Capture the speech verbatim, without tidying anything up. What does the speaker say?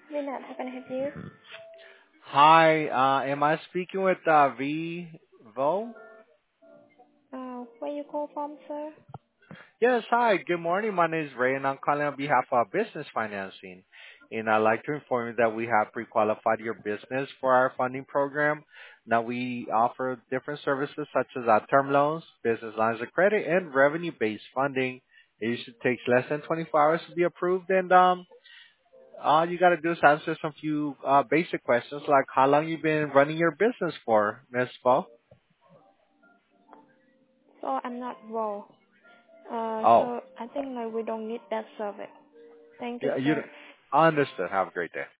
Lynette, how can I help you? Hi, uh, am I speaking with uh, Vivo? Uh, where you call from, sir? Yes, hi. Good morning. My name is Ray, and I'm calling on behalf of Business Financing. And I'd like to inform you that we have pre-qualified your business for our funding program. Now, we offer different services such as uh, term loans, business lines of credit, and revenue-based funding. It usually takes less than twenty-four hours to be approved, and um, all you got to do is answer some few uh, basic questions like how long you been running your business for, Miss Bo? So I'm not raw. Uh, Oh. so I think like we don't need that service. Thank you, Yeah, you sir. understood. Have a great day.